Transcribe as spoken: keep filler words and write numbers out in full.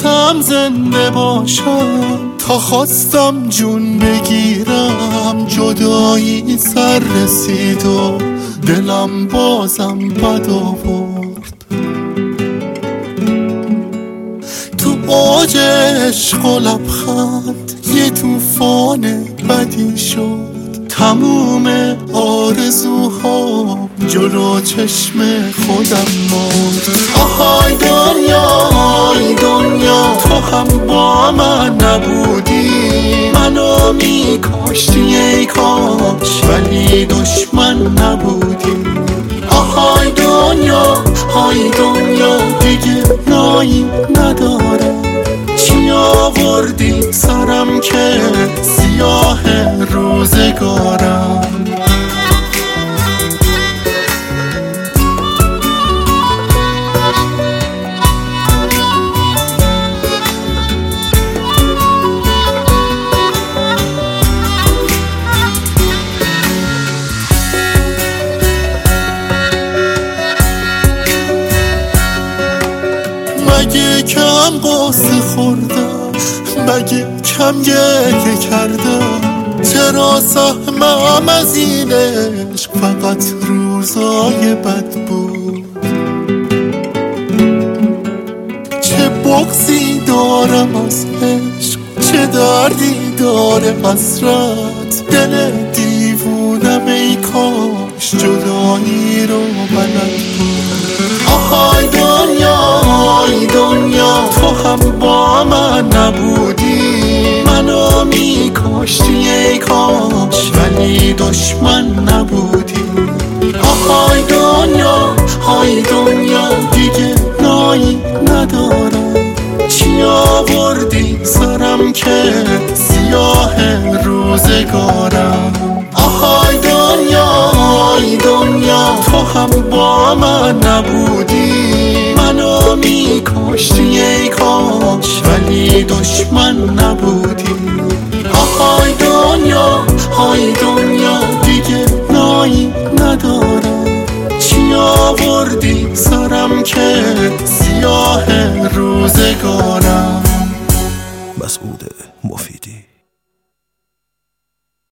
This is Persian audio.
واسم زنده باشم، تا خواستم جون بگیرم جدایی سر رسید و دلم بازم بد آورد. تو اوج عشق و لبخند یه طوفان بدی شد، تموم آرزوها جلو چشم خودم مرد. آهای دنیا آهای دنیا، تو هم با من نبودی، منو میکاشتی ای کاش ولی دشمن نبودی. آهای دنیا آهای دنیا، دیگه نایی نداره، چی آوردی سرم که سیاه روزگارم. مگه کم قصه خوردم، مگه کم گریه کردم، چرا سهمم از این عشق فقط روزای بد بود؟ چه بغضی دارم از عشق، چه دردی داره حسرت، دل دیوونم ای کاش جدایی رو بلد بود. آهای دنیا آهای دنیا، تو هم با من نبودی، منو میکاشتی ای کاش ولی دشمن نبودی. آهای دنیا آهای دنیا، دیگه نایی ندارم، چی آوردی سرم که سیاه روزگارم. آهای دنیا آهای دنیا، تو هم با من نبودی، منو میکاشتی ای کاش ولی دشمن نبودی. آهای دنیا آهای دنیا، دیگه نایی ندارم، چی آوردی سرم که سیاه روزگارم. مسعود مفیدی.